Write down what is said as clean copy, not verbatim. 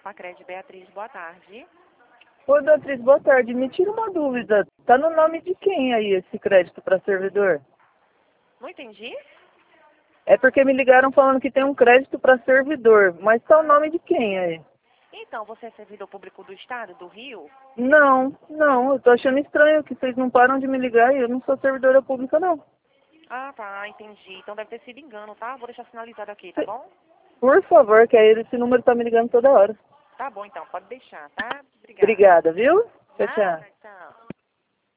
Facred, Beatriz, boa tarde. Oi, Beatriz, boa tarde. Me tira uma dúvida. Tá no nome de quem aí esse crédito para servidor? Não entendi? É porque me ligaram falando que tem um crédito para servidor, mas tá o nome de quem aí? Então, você é servidor público do Estado, do Rio? Não, eu tô achando estranho que vocês não param de me ligar e eu não sou servidora pública, não. Ah, tá, entendi. Então deve ter sido engano, tá? Vou deixar sinalizado aqui, tá bom? Por favor, que aí esse número tá me ligando toda hora. Tá bom, então, pode deixar, tá? Obrigada. Obrigada, viu? Tchau, tchau. Nada, tchau.